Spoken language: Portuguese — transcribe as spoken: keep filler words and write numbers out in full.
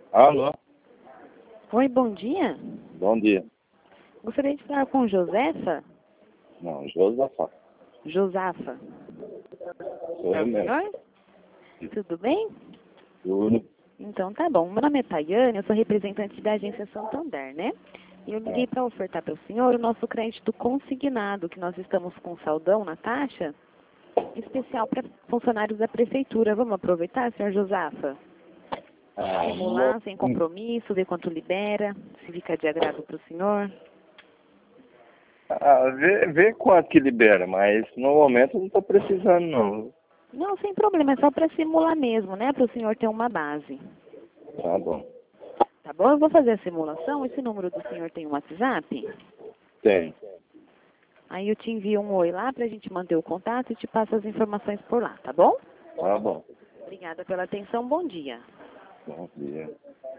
Alô? Oi, bom dia. Bom dia. Gostaria de falar com Josefa? Não, Josafa. Josafa. Sou É eu o mesmo. senhor? Tudo bem? Tudo. Então tá bom. Meu nome é Tayane, eu sou representante da agência Santander, né? E eu liguei É. para ofertar para o senhor o nosso crédito consignado, que nós estamos com saldão na taxa, especial para funcionários da prefeitura. Vamos aproveitar, senhor Josafa? Ah, Simular sem não- compromisso, ver quanto libera, se fica de agrado para o senhor. ah, vê, vê quanto que libera, mas no momento eu não estou precisando não. Não, sem problema, é só para simular mesmo, né? Para o senhor ter uma base. Tá bom. Tá bom? Eu vou fazer a simulação. Esse número do senhor tem um WhatsApp? Tem. Aí eu te envio um oi lá pra gente manter o contato e te passo as informações por lá, tá bom? Tá bom. Obrigada pela atenção. Bom dia. Bom dia.